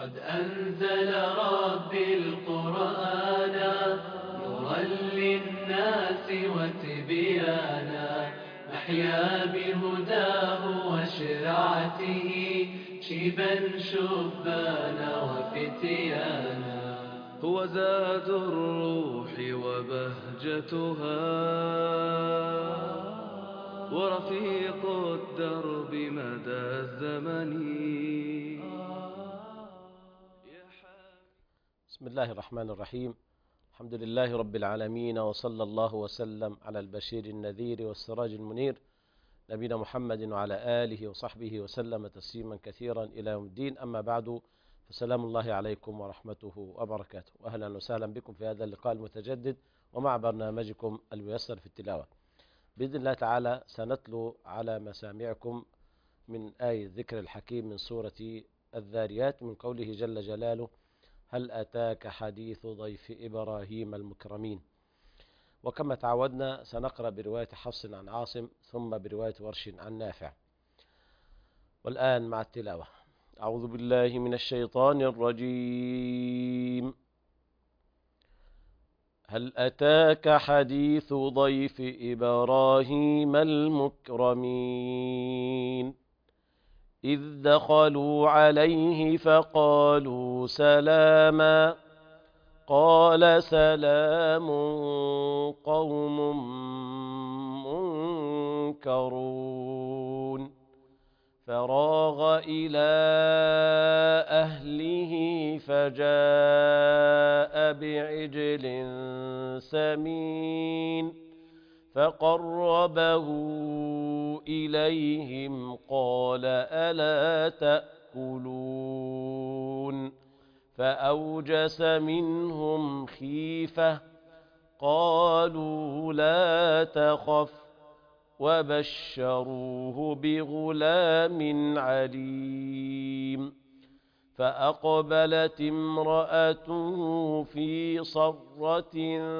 قد أنزل ربي القرآن نورا للناس وتبيانا، نحيا بهداه وشرعته شيبا شبانا وفتيانا. هو زاد الروح وبهجتها ورفيق الدرب مدى الزمن. بسم الله الرحمن الرحيم. الحمد لله رب العالمين، وصلى الله وسلم على البشير النذير والسراج المنير نبينا محمد وعلى آله وصحبه وسلم تسليما كثيرا إلى يوم الدين. أما بعد، فسلام الله عليكم ورحمته وبركاته، وأهلا وسهلا بكم في هذا اللقاء المتجدد ومع برنامجكم الميسر في التلاوة. بإذن الله تعالى سنتلو على مسامعكم من آية ذكر الحكيم من سورة الذاريات، من قوله جل جلاله: هل أتاك حديث ضيف إبراهيم المكرمين. وكما تعودنا سنقرأ برواية حفص عن عاصم، ثم برواية ورش عن نافع. والآن مع التلاوة. أعوذ بالله من الشيطان الرجيم. هل أتاك حديث ضيف إبراهيم المكرمين إذ دخلوا عليه فقالوا سلاما قال سلام قوم منكرون فراغ إلى أهله فجاء بعجل سمين فقربه إليهم قال ألا تأكلون فأوجس منهم خيفة قالوا لا تخف وبشروه بغلام عليم. فأقبلت امرأته في صرة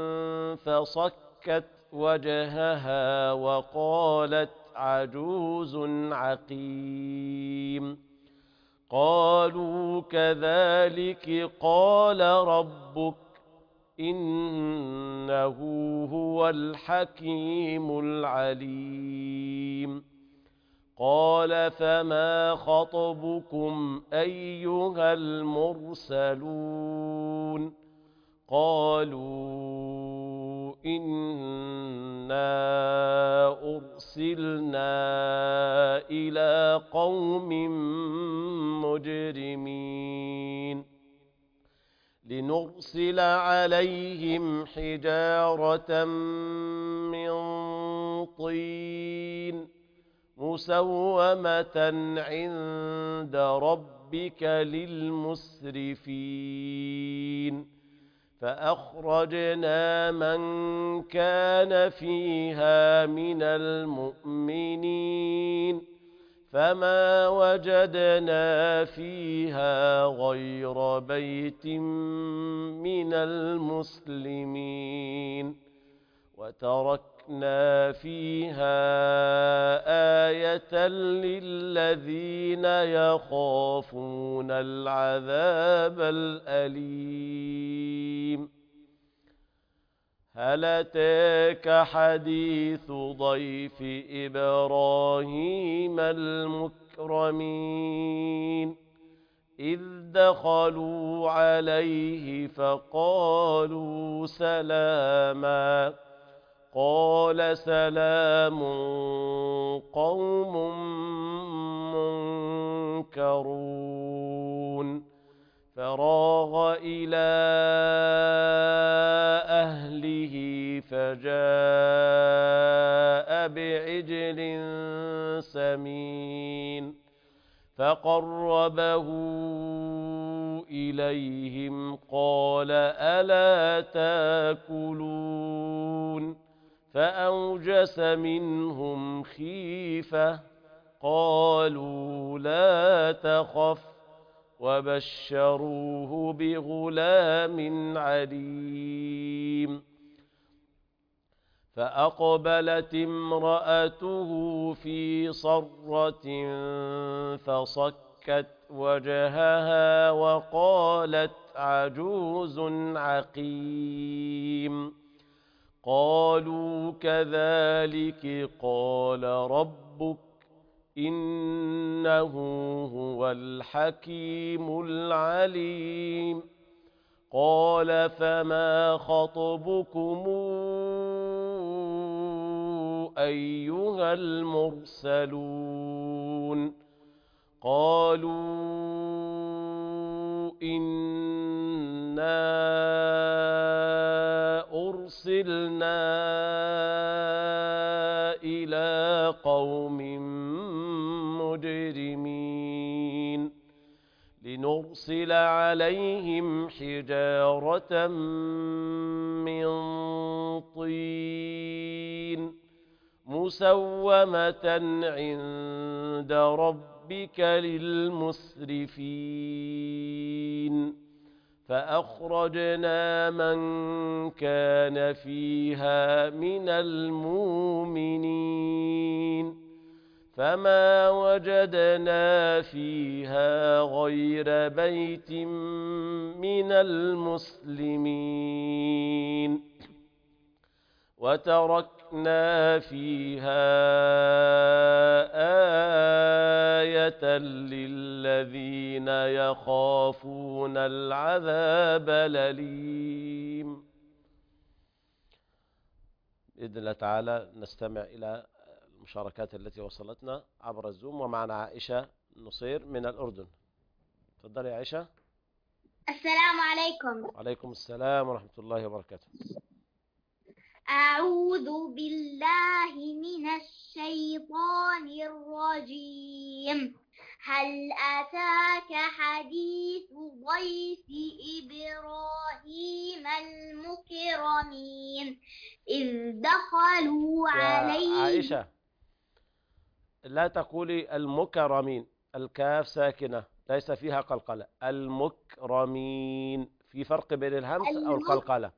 فصكت وجهها وقالت عجوز عقيم. قالوا كذلك قال ربك إنه هو الحكيم العليم. قال فما خطبكم أيها المرسلون قالوا إنا أرسلنا إلى قوم مجرمين لنرسل عليهم حجارة من طين مسومة عند ربك للمسرفين. فأخرجنا من كان فيها من المؤمنين فما وجدنا فيها غير بيت من المسلمين وتركنا فيها آية للذين يخافون العذاب الأليم. هل أتاك حديث ضيف إبراهيم المكرمين إذ دخلوا عليه فقالوا سلاما قال سلام قوم منكرون فراغ إلى أهله فجاء بعجل سمين فقربه إليهم قال ألا تأكلون فأوجس منهم خيفة قالوا لا تخف وبشروه بغلام عليم. فأقبلت امرأته في صرة فصكت وجهها وقالت عجوز عقيم. قالوا كذلك قال ربك إنه هو الحكيم العليم. قال فما خطبكم أيها المرسلون. قالوا إنا أرسلنا إلى قوم مجرمين لنرسل عليهم حجارة من طين مسومة عند ربك للمسرفين. فأخرجنا من كان فيها من المؤمنين فما وجدنا فيها غير بيت من المسلمين وتركنا فيها آية للذين يخافون العذاب الأليم. بإذن الله تعالى نستمع إلى المشاركات التي وصلتنا عبر الزوم، ومعنا عائشة نصير من الأردن. تفضلي يا عائشة. السلام عليكم. وعليكم السلام ورحمة الله وبركاته. أعوذ بالله من الشيطان الرجيم. هل أتاك حديث ضيف إبراهيم المكرمين إذ دخلوا عليه. عائشة لا تقولي المكرمين، الكاف ساكنة ليس فيها قلقلة. المكرمين في فرق بين الهمس أو القلقلة.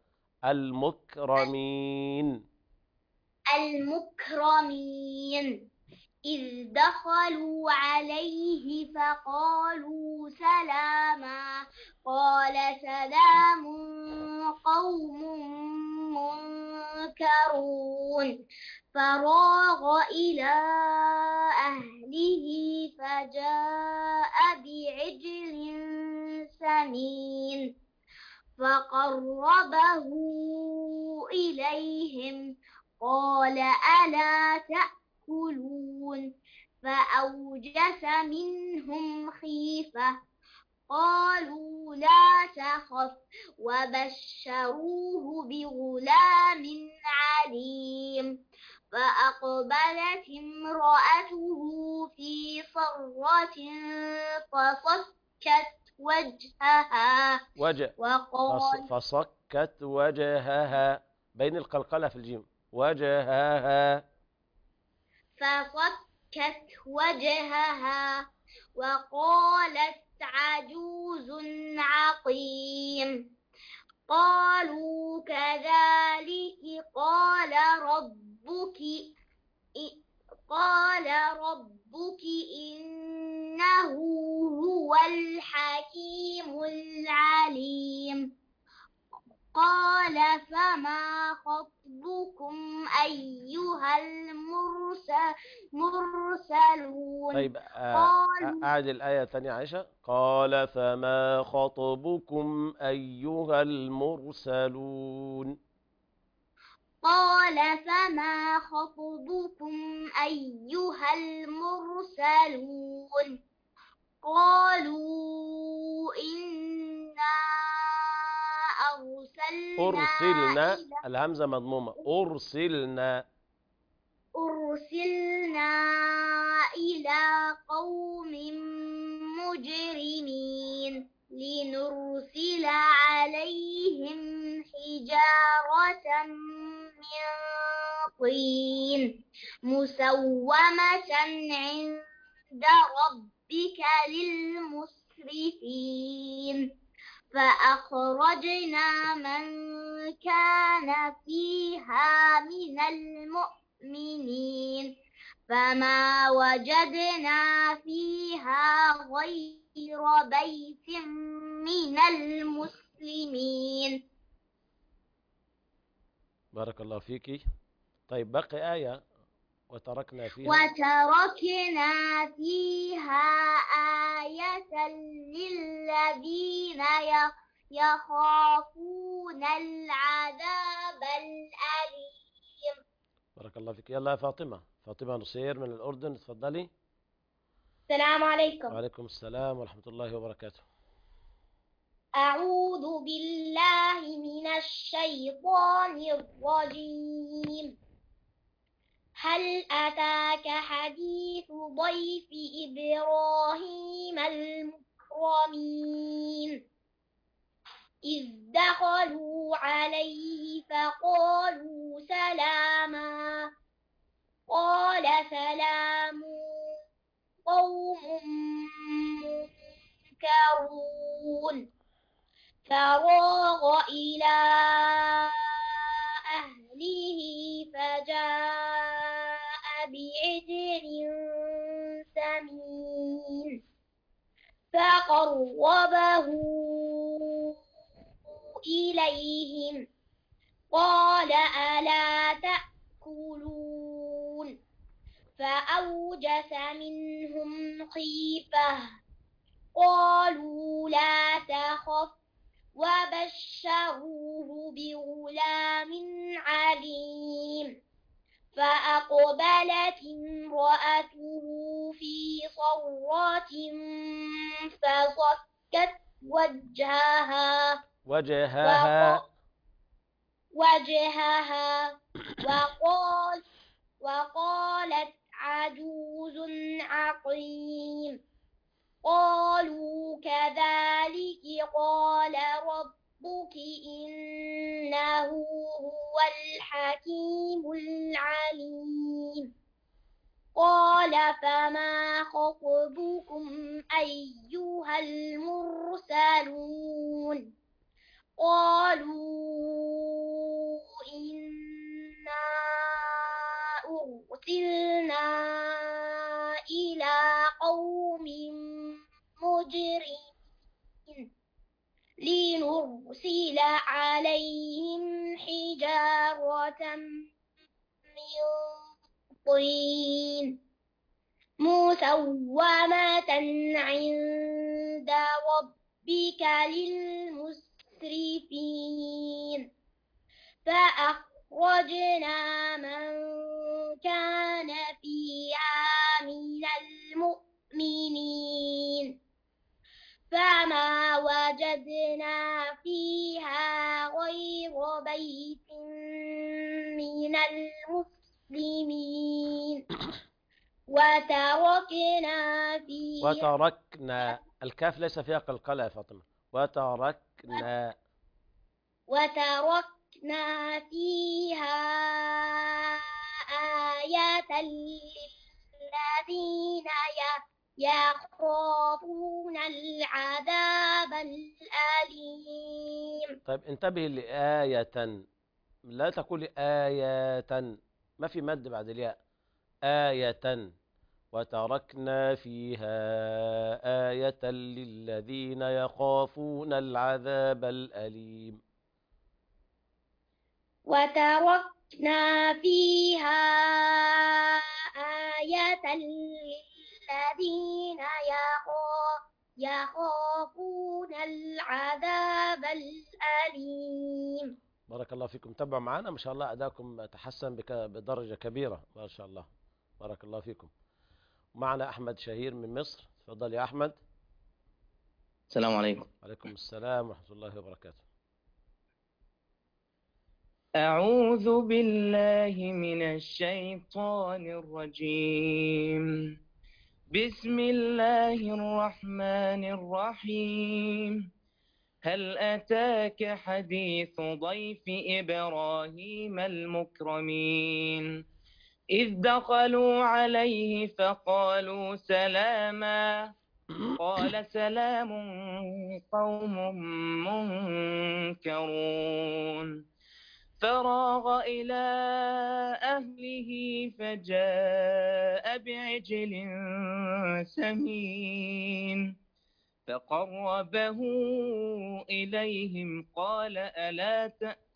المكرمين إذ دخلوا عليه فقالوا سلاما قال سلام قوم منكرون. فراغ إلى أهله فجاء بعجل سمين فقربه إليهم قال ألا تأكلون فأوجس منهم خيفة قالوا لا تخف وبشروه بغلام عليم. فأقبلت امرأته في صرة فصكت وجهها فصكت وجهها بين القلقلة في الجيم. وجهها فصكت وجهها وقالت عجوز عقيم. قالوا كذلك قال ربك إنه هو الحكيم العليم. قال فما خطبكم أيها المرسلون. طيب أعد الآية ثانية عائشة. قال فما خطبكم أيها المرسلون. قال فما خطبكم أيها المرسلون. قالوا إنا أرسلنا الهمزة مضمومة. أرسلنا إلى قوم مجرمين لنرسل عليهم حجارة من طين مسومة عند ربك للمسرفين. فأخرجنا من كان فيها من المؤمنين فما وجدنا فيها غير بيت من المسلمين. بارك الله فيك. طيب بقي آية وتركنا فيها وتركنا فيها آية للذين يخافون العذاب الأليم. بارك الله فيك. يلا يا فاطمة، فاطمة نصير من الأردن، تفضلي. السلام عليكم. وعليكم السلام ورحمة الله وبركاته. أعوذ بالله من الشيطان الرجيم. هل أتاك حديث ضيف إبراهيم المكرمين إذ دخلوا عليه فقالوا سلاما قال سلام قوم منكرون فراغ إلى أهله فجاء بعجل سمين فقربه إليهم قال ألا تأكلون فأوجس منهم خيفة قالوا لا تخف وبشروه بغلام عليم فأقبلت امرأته في صرة فصكت وجهها وقالت عجوز عقيم قالوا كذلك قال ربك إنه هو الحكيم العليم قال فما خطبكم أيها المرسلون قالوا إنا أرسلنا إلى قوم مجرمين لنرسل عليهم حجارة من طين مسومة عند ربك للمسرفين فأخرجنا من كان فيها من المؤمنين فما وجدنا فيها غير بيت من المسلمين وتركنا الكاف ليس فيها قلقلة يا فاطمة. وتركنا فيها آية للذين يخافون العذاب الأليم. طيب انتبه لآية، لا تقولي آية، ما في مد بعد الياء. آية. وتركنا فيها آية للذين يخافون العذاب الأليم. وتركنا فيها آية للذين يخافون العذاب الأليم. بارك الله فيكم. تابعوا معنا، ما شاء الله أداءكم تحسن بدرجة كبيرة ما شاء الله. بارك الله فيكم. معنا أحمد شهير من مصر، تفضل يا أحمد. السلام عليكم. عليكم السلام ورحمة الله وبركاته. أعوذ بالله من الشيطان الرجيم. بسم الله الرحمن الرحيم. هل أتاك حديث ضيف إبراهيم المكرمين إذ دخلوا عليه فقالوا سلاما قال سلام قوم منكرون فراغ إلى أهله فجاء بعجل سمين فقربه إليهم قال ألا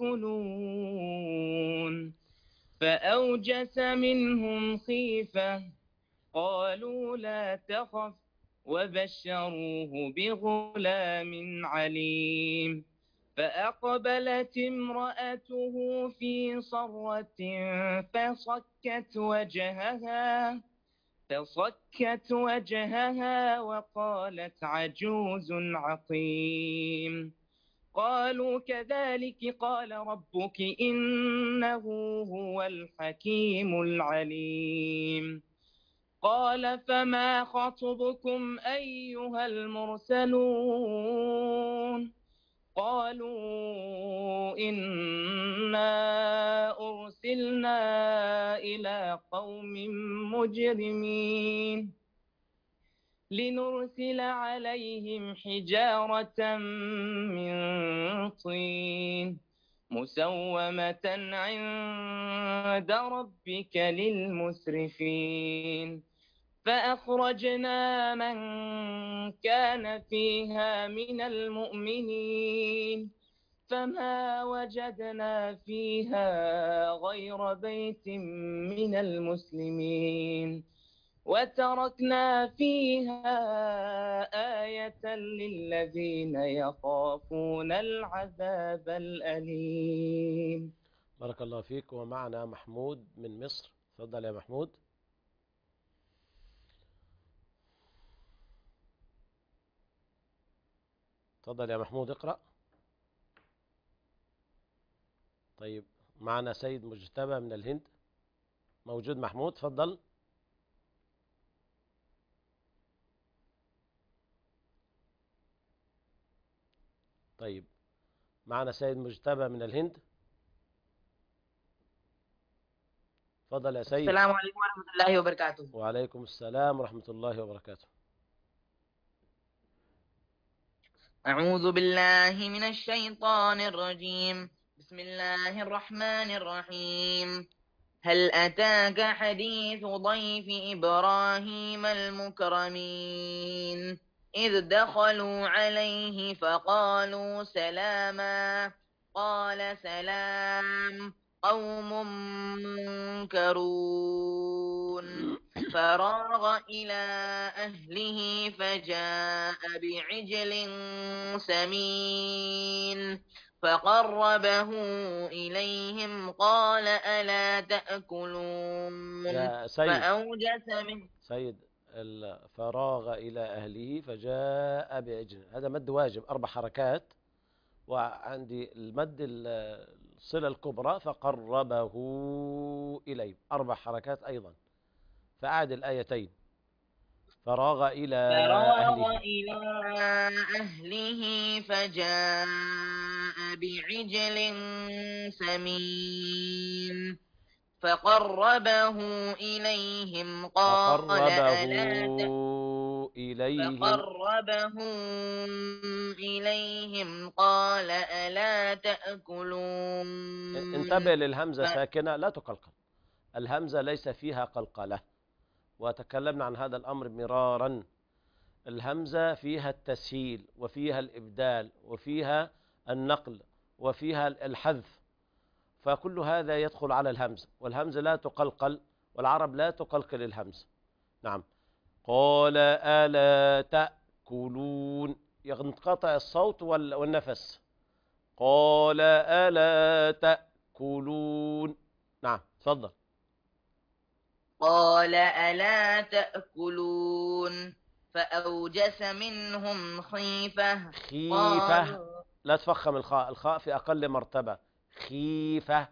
تأكلون فأوجس منهم خيفة قالوا لا تخف وبشروه بغلام عليم فأقبلت امرأته في صرة فصكت وجهها وقالت عجوز عقيم قالوا كذلك قال ربك إنه هو الحكيم العليم قال فما خطبكم أيها المرسلون قالوا إنا أرسلنا إلى قوم مجرمين لنرسل عليهم حجارة من طين مسومة عند ربك للمسرفين فأخرجنا من كان فيها من المؤمنين فما وجدنا فيها غير بيت من المسلمين وتركنا فيها آية للذين يخافون العذاب الأليم. بارك الله فيك. ومعنا محمود من مصر. تفضل يا محمود. تفضل يا محمود اقرأ. طيب معنا سيد مجتبى من الهند. موجود محمود؟ تفضل. طيب معنا سيد مجتبى من الهند. تفضل يا سيد. السلام عليكم ورحمة الله وبركاته. وعليكم السلام ورحمة الله وبركاته. أعوذ بالله من الشيطان الرجيم. بسم الله الرحمن الرحيم. هل أتاك حديث ضيف إبراهيم المكرمين إذ دخلوا عليه فقالوا سلاما قال سلام قوم منكرون فراغ إلى أهله فجاء بعجل سمين فقربه إليهم قال ألا تأكلون يا سيد. فأوجس منه سيد فراغ إلى أهله فجاء بعجل، هذا مد واجب 4 حركات، وعندي المد الصلة الكبرى فقربه إليه 4 حركات أيضا. فأعد الآيتين. فراغ إلى أهله فجاء بعجل سمين فقربه إليهم قال ألا تأكلون. انتبه للهمزة ساكنة لا تقلقل، الهمزة ليس فيها قلقلة، وتكلمنا عن هذا الأمر مرارا. الهمزة فيها التسهيل وفيها الإبدال وفيها النقل وفيها الحذف، فكل هذا يدخل على الهمزة، والهمزة لا تقلقل، والعرب لا تقلقل الهمزة. نعم. قال ألا تأكلون، ينقطع الصوت والنفس. قال ألا تأكلون. نعم تفضل. قال ألا تأكلون فأوجس منهم خيفة. لا تفخم الخاء، الخاء في أقل مرتبة. خيفة.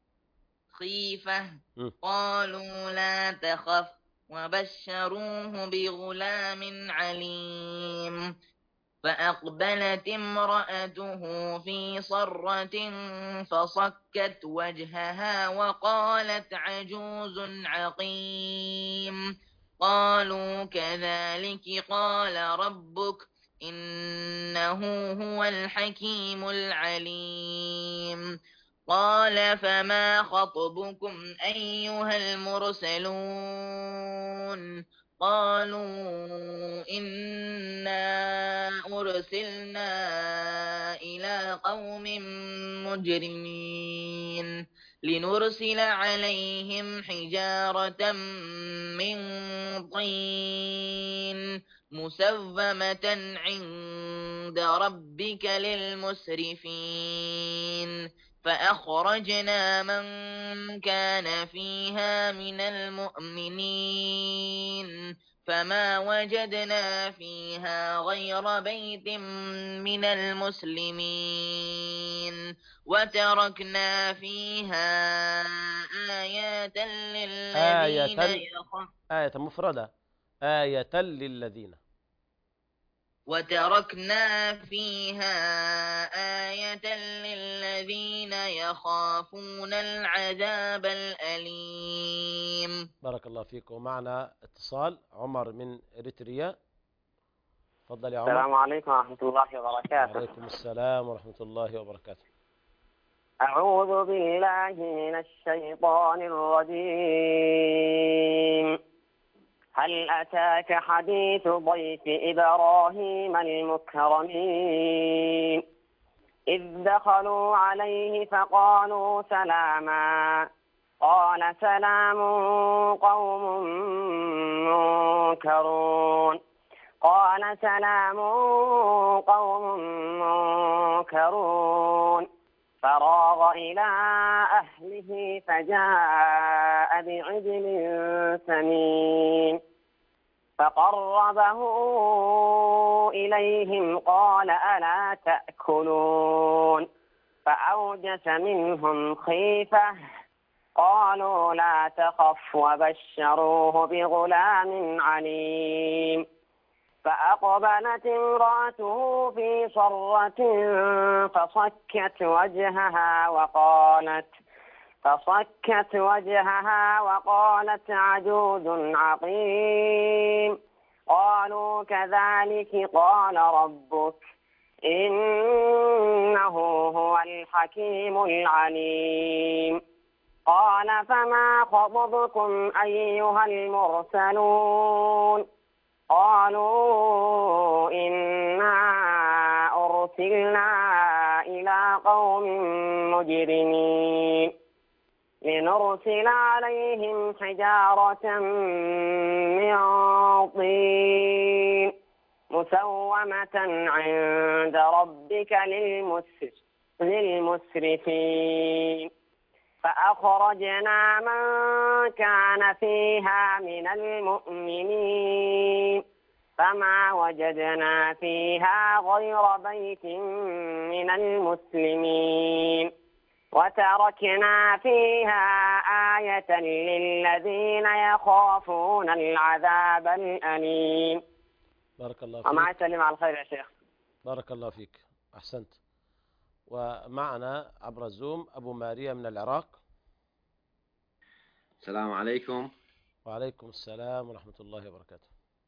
قالوا لا تخف وبشروه بغلام عليم. فأقبلت امرأته في صرة فصكت وجهها وقالت عجوز عقيم. قالوا كذلك قال ربك إنه هو الحكيم العليم. قال فما خطبكم أيها المرسلون قالوا إنا أرسلنا إلى قوم مجرمين لنرسل عليهم حجارة من طين مسومة عند ربك للمسرفين فأخرجنا من كان فيها من المؤمنين فما وجدنا فيها غير بيت من المسلمين وتركنا فيها آية للذين آية مفردة، آية للذين. وتركنا فيها آية للذين يخافون العذاب الأليم. بارك الله فيك. ومعنا اتصال عمر من إريتريا. تفضل يا عمر. السلام عليكم ورحمة الله وبركاته. وعليكم السلام ورحمة الله وبركاته. أعوذ بالله من الشيطان الرجيم. هل أتاك حديث ضيف إبراهيم المكرمين إذ دخلوا عليه فقالوا سلاما قال سلام قوم منكرون قال سلام قوم منكرون فراغ إلى أهله فجاء بعجل سمين فقربه إليهم قال ألا تأكلون فأوجس منهم خيفة قالوا لا تخف وبشروه بغلام عليم فأقبلت امرأته في صرة فصكت وجهها وقالت عجوز عقيم قالوا كذلك قال ربك إنه هو الحكيم العليم قال فما خطبكم أيها المرسلون قالوا إنا أرسلنا إلى قوم مجرمين لنرسل عليهم حجارة من طين مسومة عند ربك للمسرفين فأخرجنا من كان فيها من المؤمنين فما وجدنا فيها غير بيت من المسلمين وتركنا فيها آية للذين يخافون العذاب الأليم. بارك الله فيك. ومع السلامة على الخير يا شيخ. بارك الله فيك، أحسنت. ومعنا عبر الزوم أبو ماريا من العراق. السلام عليكم. وعليكم السلام ورحمة الله وبركاته.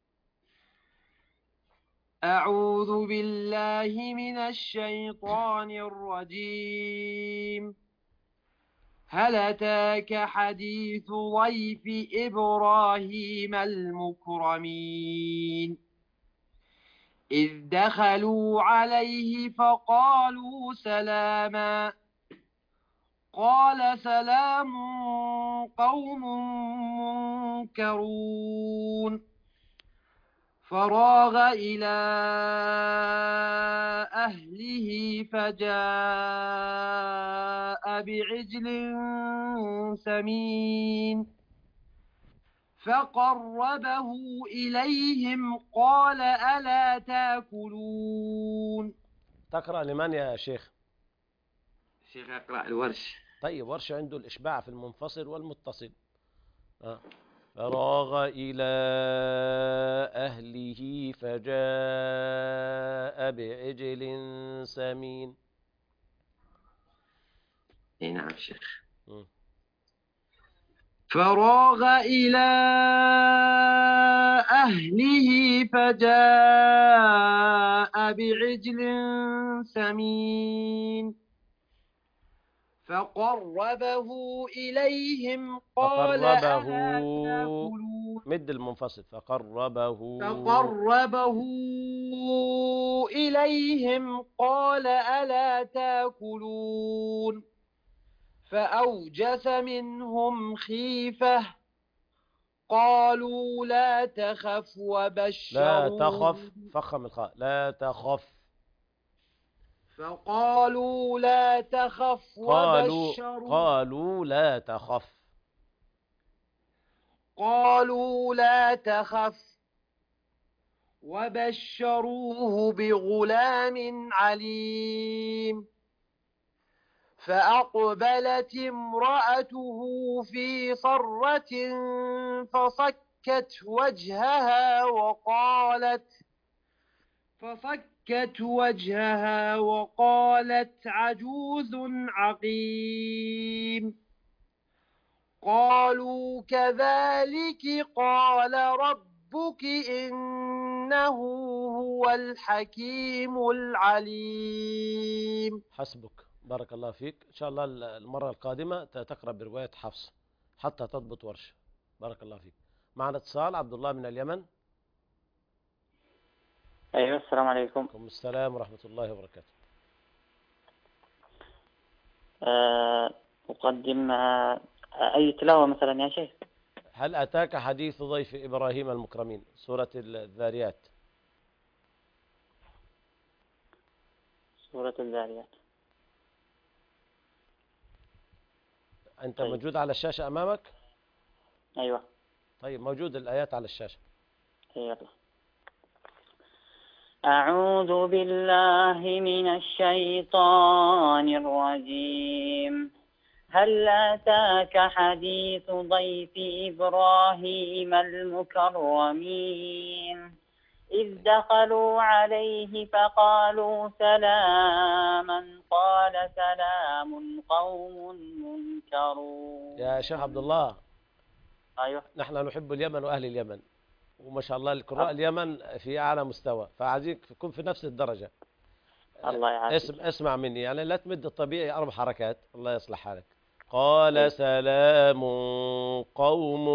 أعوذ بالله من الشيطان الرجيم. هل أتاك حديث ضيف إبراهيم المكرمين إذ دخلوا عليه فقالوا سلاما قال سلام قوم منكرون فراغ إلى أهله فجاء بعجل سمين فقربه إليهم قال ألا تأكلون. تقرأ لمن يا شيخ؟ شيخ أقرأ الورش. طيب، ورش عنده الإشباع في المنفصل والمتصل. فراغ إلى أهله فجاء بعجل سمين. نعم شيخ. فراغ إلى أهله فجاء بعجل سمين فقربه إليهم قال ألا تأكلون مد المنفصل فقربه إليهم قال ألا تأكلون فأوجس منهم خيفة قالوا لا تخف لا وبشروه تخف فخم الخاء لا تخف فقالوا لا تخف قالوا لا تخف قالوا لا تخف وبشروه بغلام عليم فأقبلت امرأته في صرة فصكت وجهها وقالت عجوز عقيم قالوا كذلك قال ربك إنه هو الحكيم العليم. حسبك بارك الله فيك. إن شاء الله المرة القادمة تقرأ برواية حفص حتى تضبط ورشة. بارك الله فيك. معنا اتصال عبد الله من اليمن. أيوة السلام عليكم. وعليكم السلام ورحمة الله وبركاته. أقدم أي تلاوة مثلا يا شيخ؟ هل أتاك حديث ضيف إبراهيم المكرمين سورة الذاريات؟ سورة الذاريات. أنت طيب. موجود على الشاشة أمامك؟ أيوة. طيب موجود الآيات على الشاشة. يلا. أعوذ بالله من الشيطان الرجيم. هل أتاك حديث ضيف إبراهيم المكرمين إذ دخلوا عليه فقالوا سلاما قال سلام قوم منكرون. يا شيخ عبد الله. أيوة. نحن نحب اليمن وأهل اليمن، وما شاء الله القراء اليمن في أعلى مستوى، فعايزك تكون في نفس الدرجة. الله يعافيك. اسمع مني، يعني لا تمد الطبيعي 4 حركات. الله يصلح حالك. قال سلام قوم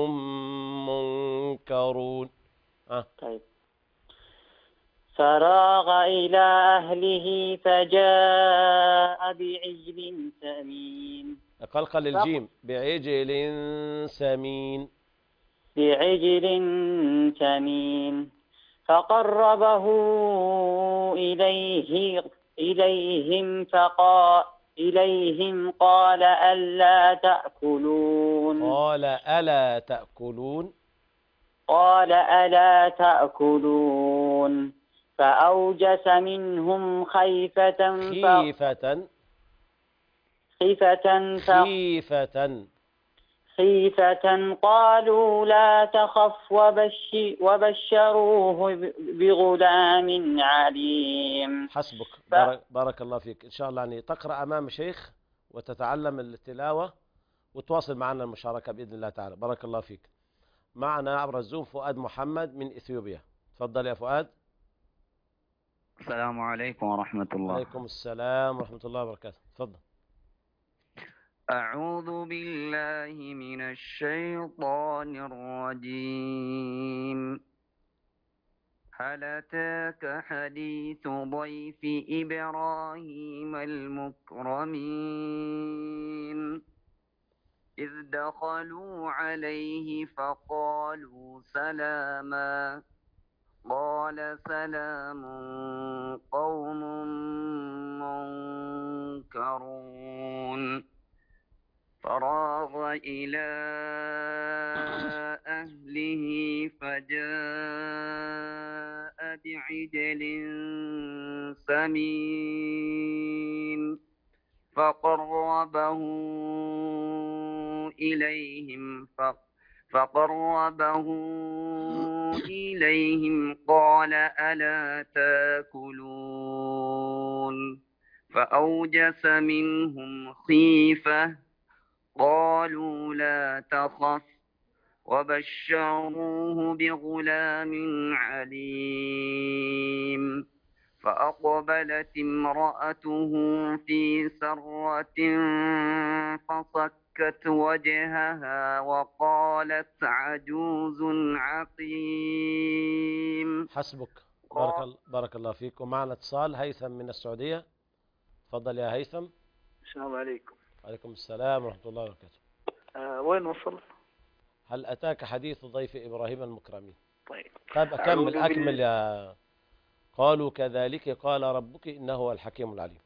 منكرون. طيب. فراغ إلى أهله فجاء بعجل سمين. قلقل الجيم. بعجل سمين. بعجل سمين فقربه إليهم قال ألا تأكلون. قال ألا تأكلون فأوجس منهم خيفة قالوا لا تخف وبشروه بغلام عليم. حسبك. بارك الله فيك. إن شاء الله يعني تقرأ أمام شيخ وتتعلم التلاوة وتواصل معنا المشاركة بإذن الله تعالى. بارك الله فيك. معنا عبر الزوم فؤاد محمد من إثيوبيا. تفضل يا فؤاد. السلام عليكم ورحمة الله. وعليكم السلام ورحمة الله وبركاته. تفضل. أعوذ بالله من الشيطان الرجيم. هل أتاك حديث ضيف إبراهيم المكرمين إذ دخلوا عليه فقالوا سلاما قال سلام قوم منكرون فراغ إلى أهله فجاء بعجل سمين فقربه إليهم قال ألا تأكلون فأوجس منهم خيفة قالوا لا تخف وبشروه بغلام عليم فأقبلت امرأته في سرة فصكت وجهها وقالت عجوز عقيم. حسبك. بارك الله فيك. ومعنا اتصال هيثم من السعودية. تفضل يا هيثم. السلام عليكم. وعليكم السلام ورحمة الله وبركاته. وين وصل؟ هل أتاك حديث ضيف إبراهيم المكرمين؟ طيب أكمل يا. قالوا كذلك قال ربك إنه هو الحكيم العليم.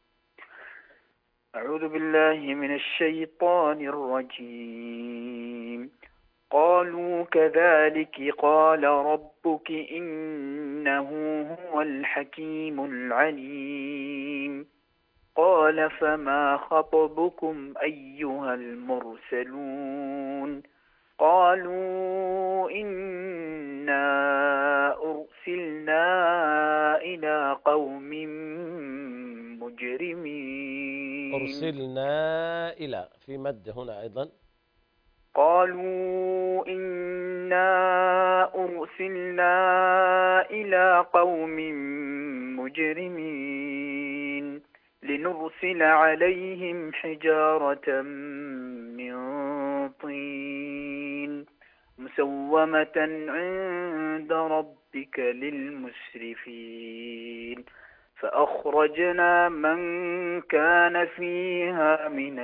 أعوذ بالله من الشيطان الرجيم. قالوا كذلك قال ربك إنه هو الحكيم العليم. قال فما خطبكم أيها المرسلون؟ قالوا إنا أرسلنا إلى قوم مجرمين. أرسلنا إلى في مد هنا أيضا. قالوا إنا أرسلنا إلى قوم مجرمين لنرسل عليهم حجارة من طين مسومة عند ربك للمسرفين. فأخرجنا من كان فيها من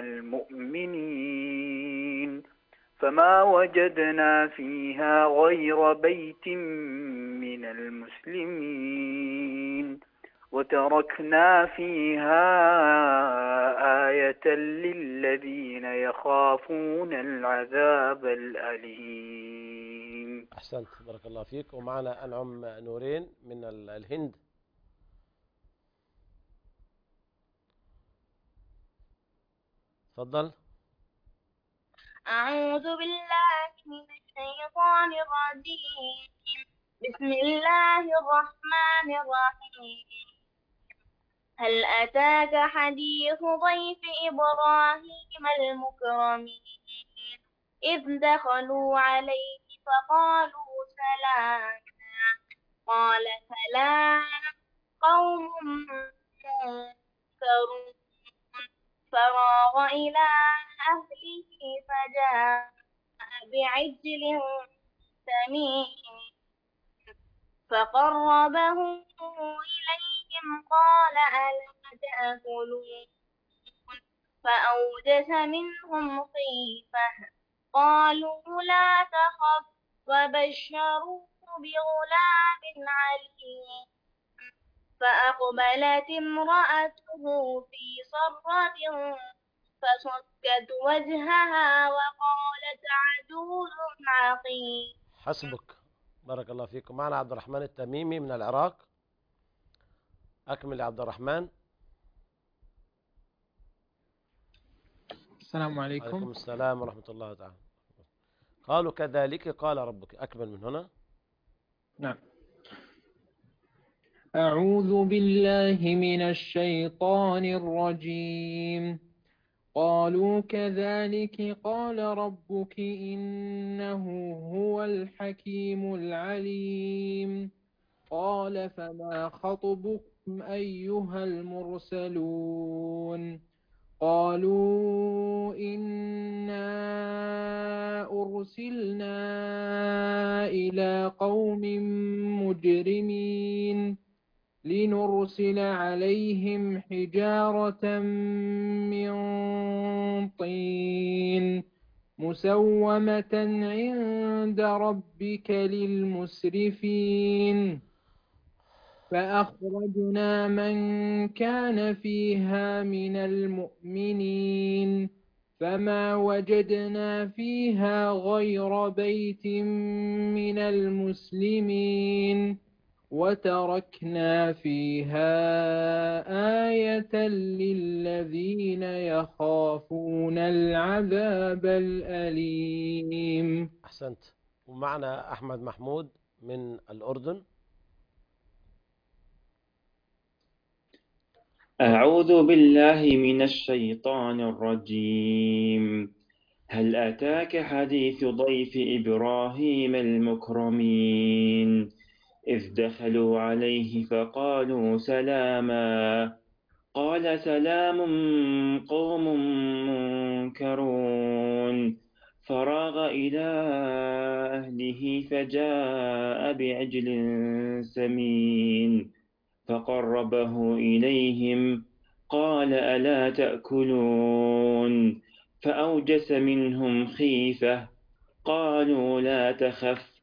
المؤمنين فما وجدنا فيها غير بيت من المسلمين وتركنا فيها آية للذين يخافون العذاب الأليم. أحسنت بارك الله فيك. ومعنا أنعم نورين من الهند. تفضل. أعوذ بالله من الشيطان الرجيم. بسم الله الرحمن الرحيم. هل أتاك حديث ضيف إبراهيم المكرمين إذ دخلوا عليه فقالوا سلاما قال سلام قوم منكرون فراغ إلى أهله فجاء بعجل سمين فقربه إليهم قال ألا تأكلون فأوجس منهم خيفة قالوا لا تخف وبشروه بغلام عليم فأقبلت امرأته في صرة فصكت وجهها وقالت عجوز عقيم. حسبك بارك الله فيكم. معنا عبد الرحمن التميمي من العراق. أكمل يا عبد الرحمن. السلام عليكم. وعليكم السلام ورحمة الله تعالى. قالوا كذلك قال ربك. أكمل من هنا. نعم. أعوذ بالله من الشيطان الرجيم. قالوا كذلك قال ربك إنه هو الحكيم العليم. قال فما خطبكم أيها المرسلون؟ قالوا إنا أرسلنا إلى قوم مجرمين لنرسل عليهم حجارة من طين مسومة عند ربك للمسرفين. فأخرجنا من كان فيها من المؤمنين فما وجدنا فيها غير بيت من المسلمين وتركنا فيها آية للذين يخافون العذاب الأليم. أحسنت. ومعنا أحمد محمود من الأردن. أعوذ بالله من الشيطان الرجيم. هل أتاك حديث ضيف إبراهيم المكرمين إذ دخلوا عليه فقالوا سلاما قال سلام قوم منكرون فراغ إلى أهله فجاء بعجل سمين فقربه إليهم قال ألا تأكلون فأوجس منهم خيفة قالوا لا تخف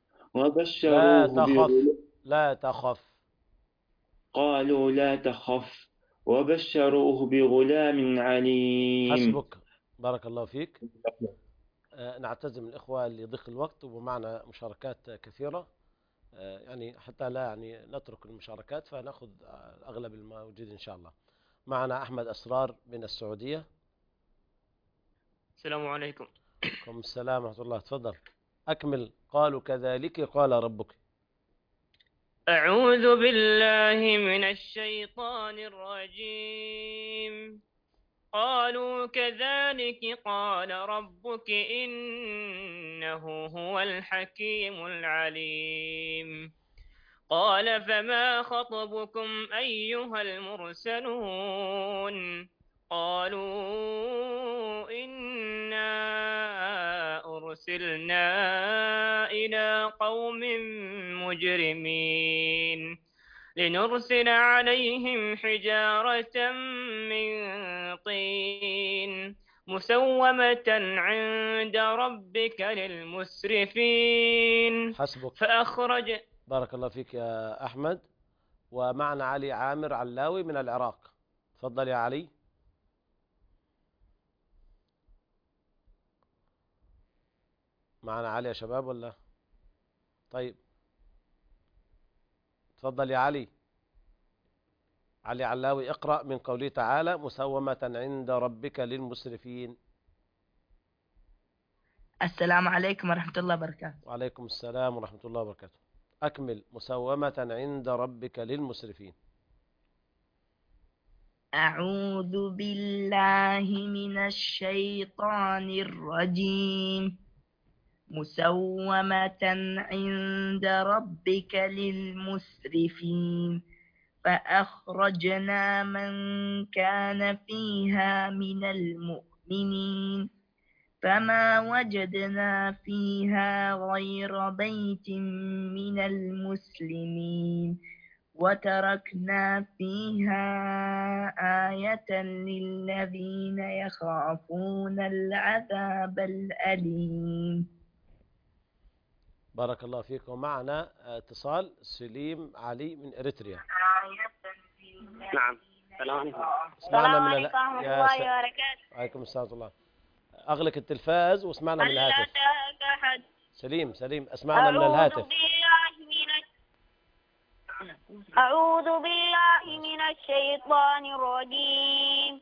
لا تخف قالوا لا تخف وبشروه بغلام عليم. حسبك، بارك الله فيك. نعتذر من الإخوة لضيق الوقت ومعنا مشاركات كثيرة، يعني حتى لا يعني نترك المشاركات فنأخذ أغلب الموجود إن شاء الله. معنا أحمد أسرار من السعودية. السلام عليكم. وعليكم السلام ورحمة الله. تفضل أكمل. قالوا كذلك قال ربك. أعوذ بالله من الشيطان الرجيم. قالوا كذلك قال ربك إنه هو الحكيم العليم. قال فما خطبكم أيها المرسلون؟ قالوا إنا أرسلنا إلى قوم مجرمين لنرسل عليهم حجارة من طين مسومة عند ربك للمسرفين. حسبك. فأخرج. بارك الله فيك يا أحمد. ومعنا علي عامر علاوي من العراق. تفضل يا علي. معنا علي يا شباب ولا؟ طيب تفضل يا علي. علي علاوي، اقرأ من قوله تعالى مسومة عند ربك للمسرفين. السلام عليكم ورحمة الله وبركاته. وعليكم السلام ورحمة الله وبركاته. أكمل. مسومة عند ربك للمسرفين. أعوذ بالله من الشيطان الرجيم. مسومة عند ربك للمسرفين فأخرجنا من كان فيها من المؤمنين فما وجدنا فيها غير بيت من المسلمين وتركنا فيها آية للذين يخافون العذاب الأليم. بارك الله فيك. ومعنا اتصال سليم علي من إريتريا. نعم. السلام عليكم. اسمعنا من ورحمة الله وبركاته. وعليكم السلام ورحمة الله. أغلق التلفاز واسمعنا من الهاتف. سليم اسمعنا من الهاتف. أعوذ بالله من الشيطان الرجيم.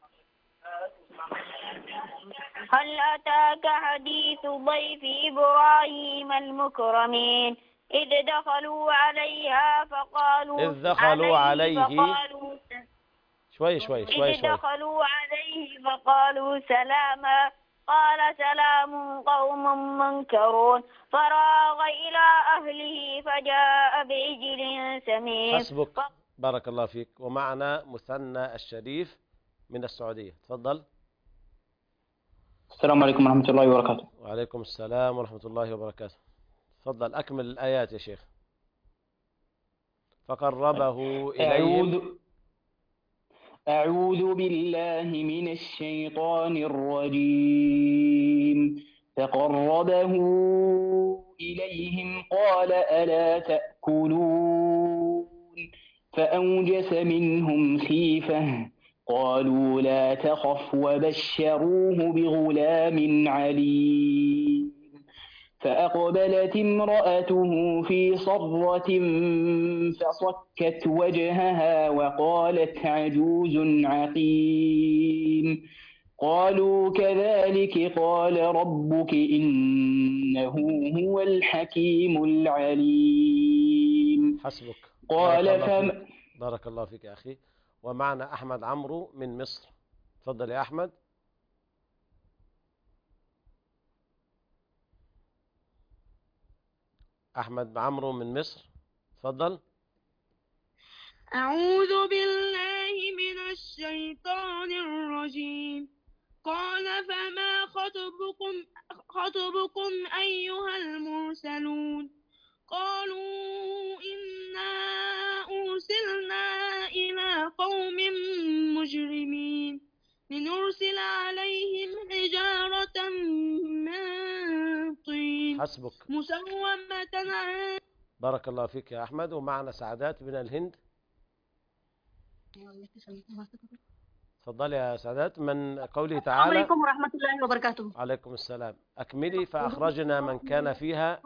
هل أتاك حديث ضيف إبراهيم المكرمين إذ دخلوا عليها فقالوا إذ دخلوا عليه شوي إذ دخلوا عليه فقالوا سلاما قال سلام قوم منكرون فراغ إلى أهله فجاء بعجل سمين. حسبك. بارك الله فيك. ومعنا مثنى الشريف من السعودية. تفضل. السلام عليكم ورحمة الله وبركاته. وعليكم السلام ورحمة الله وبركاته. تفضل أكمل الآيات يا شيخ. فقربه إليهم. أعوذ بالله من الشيطان الرجيم. فقربه إليهم قال ألا تأكلون فأوجس منهم خيفة قالوا لا تخف وبشروه بغلام عليم. فأقبلت امرأته في صرة فصكت وجهها وقالت عجوز عقيم. قالوا كذلك قال ربك إنه هو الحكيم العليم. حسبك. قال بارك الله فيك يا أخي. ومعنا أحمد عمرو من مصر. تفضل يا أحمد. أحمد عمرو من مصر. تفضل. أعوذ بالله من الشيطان الرجيم. قال فما خطبكم أيها المرسلون؟ قالوا إنا أرسلنا إلى قوم مجرمين لنرسل عليهم حجارة من طين حسبك. مسومة عند. بارك الله فيك يا أحمد. ومعنا سعادات من الهند. تفضل يا سعادات. من قوله تعالى السلام عليكم ورحمة الله وبركاته. عليكم السلام. أكملي. فأخرجنا من كان فيها.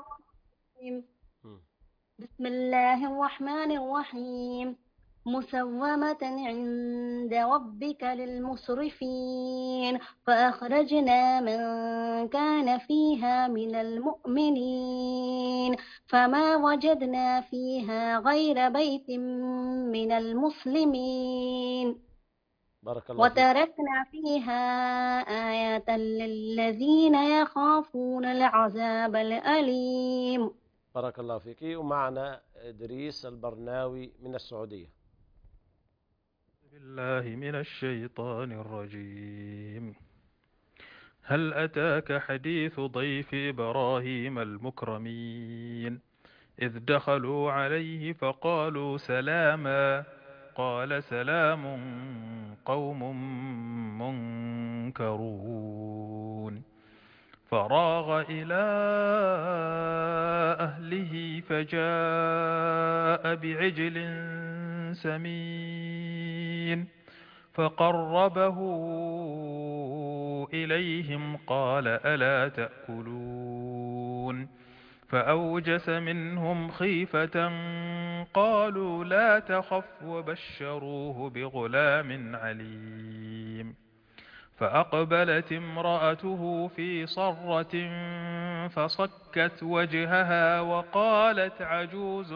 بسم الله الرحمن الرحيم. مسومة عند ربك للمسرفين فأخرجنا من كان فيها من المؤمنين فما وجدنا فيها غير بيت من المسلمين بارك الله وتركنا فيها آية للذين يخافون العذاب الأليم. بارك الله فيك. ومعنا إدريس البرناوي من السعودية. بالله من الشيطان الرجيم. هل أتاك حديث ضيف إبراهيم المكرمين إذ دخلوا عليه فقالوا سلاما قال سلام قوم منكرون فراغ إلى أهله فجاء بعجل سمين فقربه إليهم قال ألا تأكلون فأوجس منهم خيفة قالوا لا تخف وبشروه بغلام عليم فأقبلت امرأته في صرة فصكت وجهها وقالت عجوز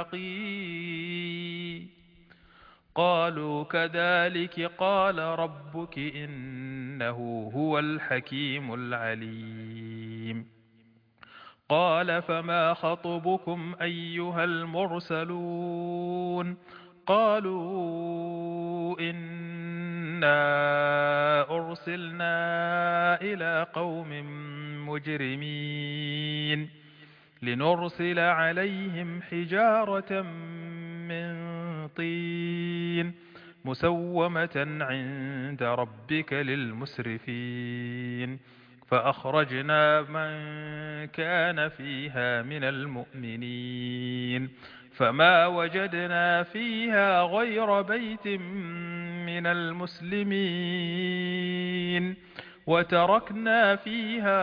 عقيم قالوا كذلك قال ربك إنه هو الحكيم العليم قال فما خطبكم أيها المرسلون قالوا إنا أرسلنا إلى قوم مجرمين لنرسل عليهم حجارة من طين مسومة عند ربك للمسرفين فأخرجنا من كان فيها من المؤمنين فما وجدنا فيها غير بيت من المسلمين وتركنا فيها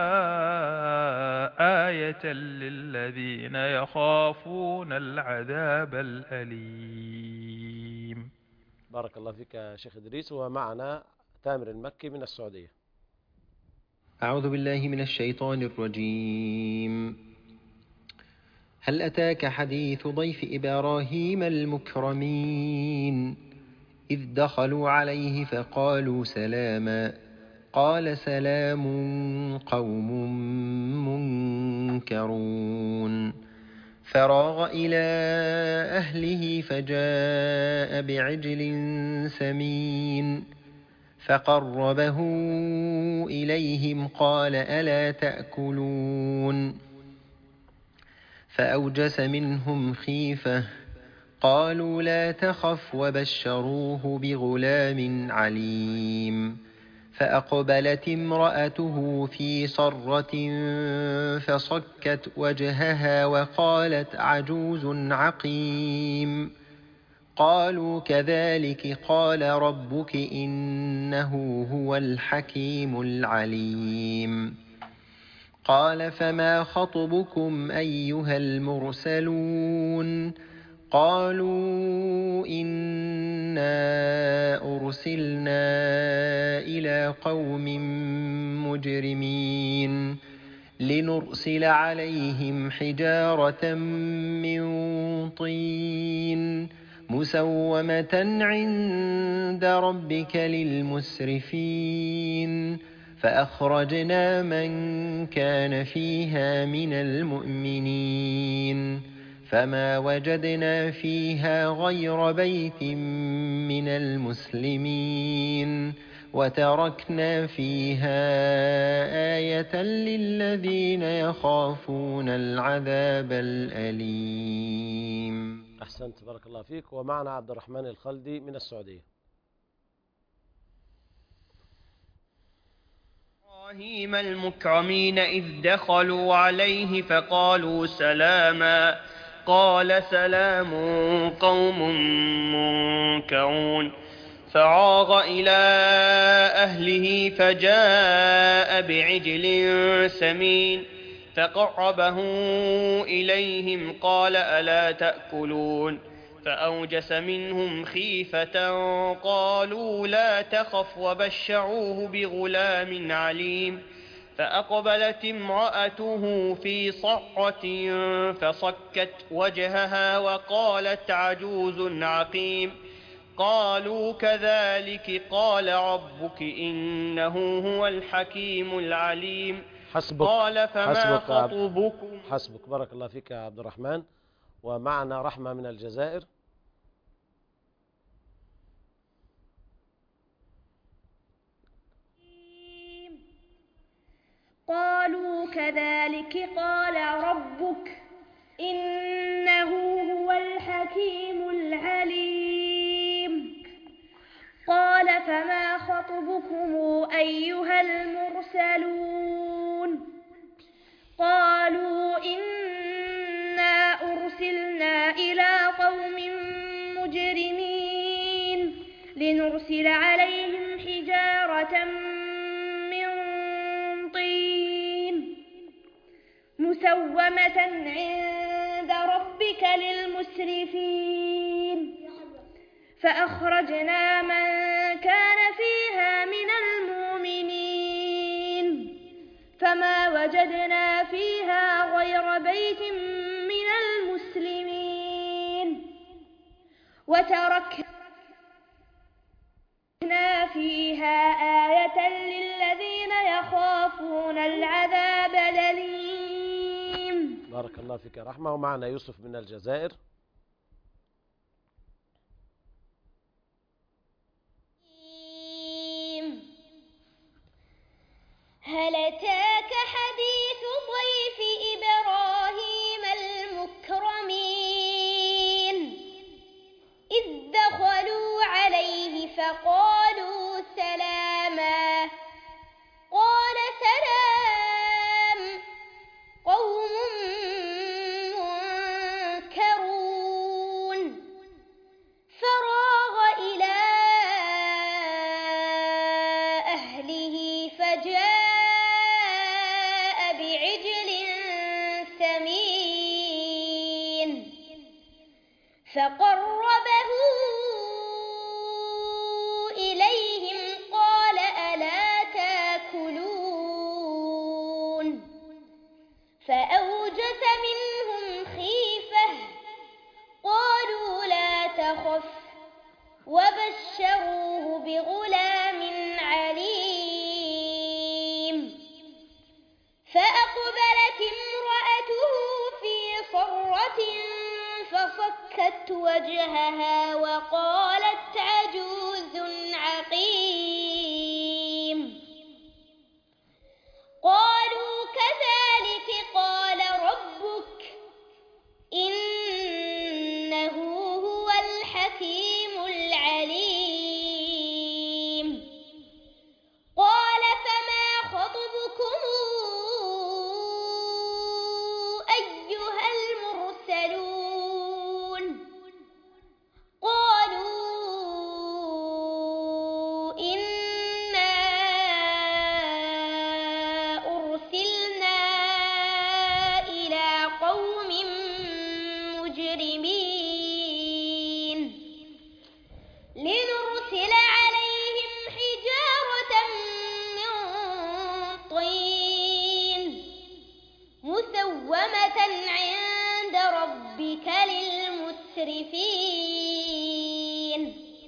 آية للذين يخافون العذاب الأليم. بارك الله فيك يا شيخ إدريس. ومعنا تامر المكي من السعودية. أعوذ بالله من الشيطان الرجيم. هل أتاك حديث ضيف إبراهيم المكرمين إذ دخلوا عليه فقالوا سلاما قال سلام قوم منكرون فراغ إلى أهله فجاء بعجل سمين فقربه إليهم قال ألا تأكلون فأوجس منهم خيفة قالوا لا تخف وبشروه بغلام عليم فأقبلت امرأته في صرة فصكت وجهها وقالت عجوز عقيم قالوا كذلك قال ربك إنه هو الحكيم العليم قال فما خطبكم أيها المرسلون قالوا إنا أرسلنا إلى قوم مجرمين لنرسل عليهم حجارة من طين مسومة عند ربك للمسرفين فأخرجنا من كان فيها من المؤمنين فما وجدنا فيها غير بيت من المسلمين وتركنا فيها آية للذين يخافون العذاب الأليم. أحسنت، بارك الله فيك. ومعنا عبد الرحمن الخلدي من السعودية. إبراهيم المكرمين إذ دخلوا عليه فقالوا سلاما قال سلام قوم منكرون فراغ إلى أهله فجاء بعجل سمين فقربه إليهم قال ألا تأكلون فأوجس منهم خيفة قالوا لا تخف وبشروه بغلام عليم فأقبلت امرأته في صرة فصكت وجهها وقالت عجوز عقيم قالوا كذلك قال ربك إنه هو الحكيم العليم. قال فما خطبكم. حسبك، بارك الله فيك يا عبد الرحمن. ومعنا رحمة من الجزائر. قالوا كذلك قال ربك إنه هو الحكيم العليم. قال فما خطبكم أيها المرسلون. قالوا إنا أرسلنا إلى قوم مجرمين لنرسل عليهم حجارة من طين مسومة عند ربك للمسرفين فأخرجنا من كان فيها من المؤمنين فما وجدنا فيها غير بيت من المسلمين وتركنا فيها آية للذين يخافون العذاب الأليم. بارك الله فيك يا رحمة. ومعنا يوسف من الجزائر. هل أتاك حديث ضيف إبراهيم المكرمين إذ دخلوا عليه فقالوا سلاما قال سلام قوم منكرون فراغ إلى أهله فجاء فقربه إليهم قال ألا تأكلون فأوجس منهم خيفة قالوا لا تخف وبشروه بغلام عليم فأقبلت امرأته في صرة فصكت وجهها وقالت عجوز عقيم قالوا كذلك قال ربك إنه هو الحكيم العليم. قال فما خطبكم أيها المرسلون. قالوا إنا أرسلنا إلى قوم مجرمين لنرسل عليهم حجارة من طين مسومة عند ربك للمسرفين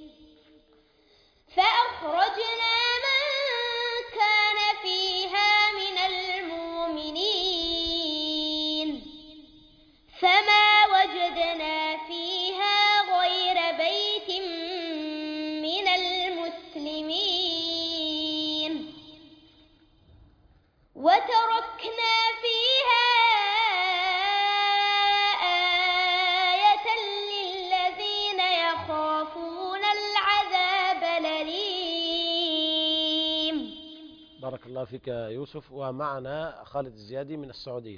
فأخرجنا من كان فيها من المؤمنين فما وجدنا بارك الله فيك يا يوسف. ومعنا خالد الزيادي من السعودية.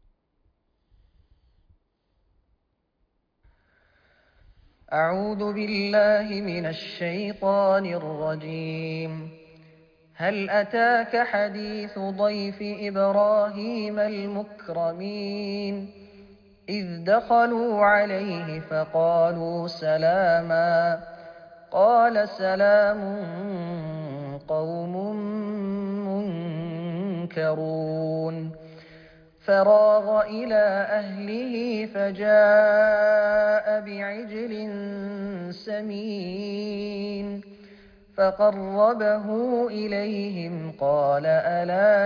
أعوذ بالله من الشيطان الرجيم. هل أتاك حديث ضيف إبراهيم المكرمين إذ دخلوا عليه فقالوا سلاما قال سلام قوم منكرون فراغ إلى أهله فجاء بعجل سمين فقربه إليهم قال ألا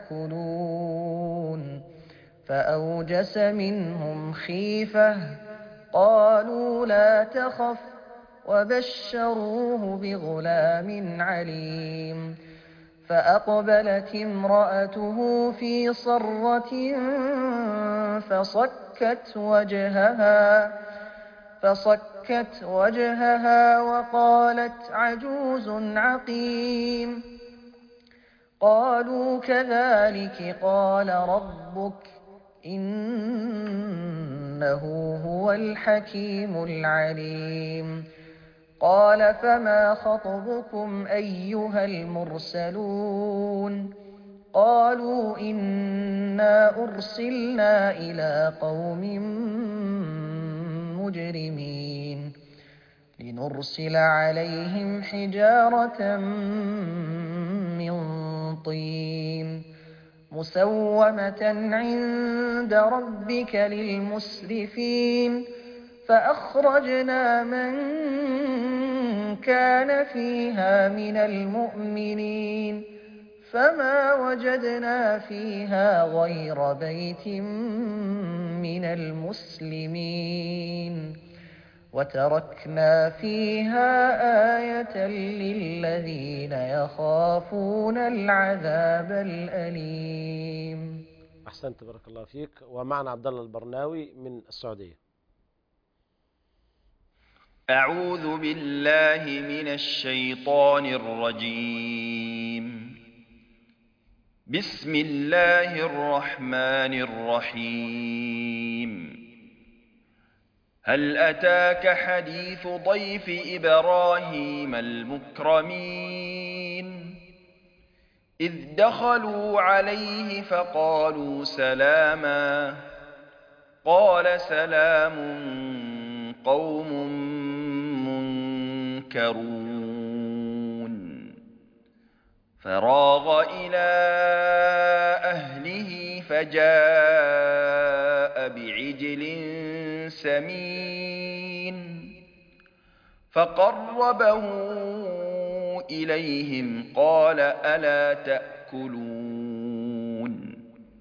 تأكلون فأوجس منهم خيفة قالوا لا تخف وبشروه بغلام عليم فأقبلت امرأته في صرة فصكت وجهها وقالت عجوز عقيم قالوا كذلك قال ربك إنه هو الحكيم العليم قال فما خطبكم أيها المرسلون قالوا إنا أرسلنا إلى قوم مجرمين لنرسل عليهم حجارة من طين مسومة عند ربك للمسرفين فأخرجنا من كان فيها من المؤمنين فما وجدنا فيها غير بيت من المسلمين وتركنا فيها آية للذين يخافون العذاب الأليم. أحسنت بارك الله فيك. ومعنا عبد الله البرناوي من السعودية. أعوذ بالله من الشيطان الرجيم. بسم الله الرحمن الرحيم. هل أتاك حديث ضيف إبراهيم المكرمين إذ دخلوا عليه فقالوا سلاما قال سلام قوم منكرون فراغ إلى أهله فجاء بعجل سمين فقربه إليهم قال ألا تأكلون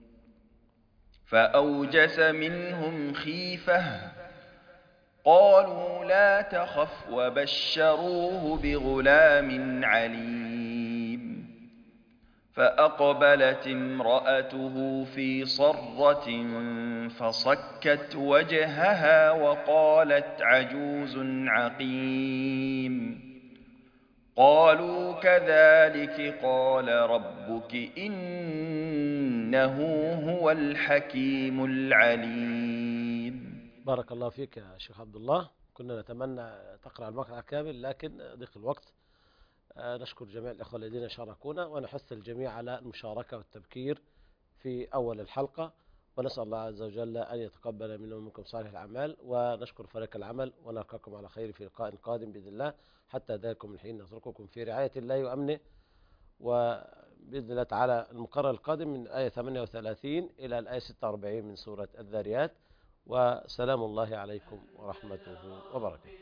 فأوجس منهم خيفة قالوا لا تخف وبشروه بغلام عليم فأقبلت امرأته في صرة فصكت وجهها وقالت عجوز عقيم قالوا كذلك قال ربك إنه هو الحكيم العليم. بارك الله فيك يا شيخ عبد الله. كنا نتمنى تقرأ المقطع كامل لكن ضيق الوقت. نشكر جميع الإخوة الذين شاركونا ونحث الجميع على المشاركة والتبكير في أول الحلقة ونسأل الله عز وجل أن يتقبل منا ومنكم صالح الأعمال ونشكر فريق العمل ونلقاكم على خير في لقاء قادم بإذن الله. حتى ذلكم الحين نترككم في رعاية الله وأمنه وبإذن الله تعالى المقرر القادم من الآية 38 إلى الآية 46 من سورة الذاريات. وسلام الله عليكم ورحمته وبركاته.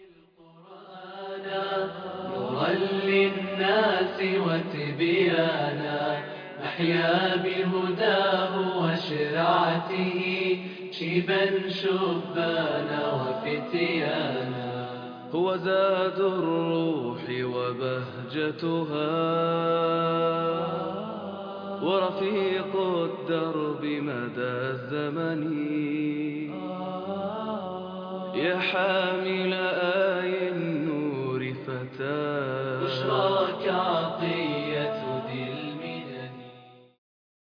نورا للناس وتبيانا نحيا بهداه وشرعته شيبا شبانا وفتيانا هو زاد الروح وبهجتها ورفيق الدرب مدى الزمن يا حامل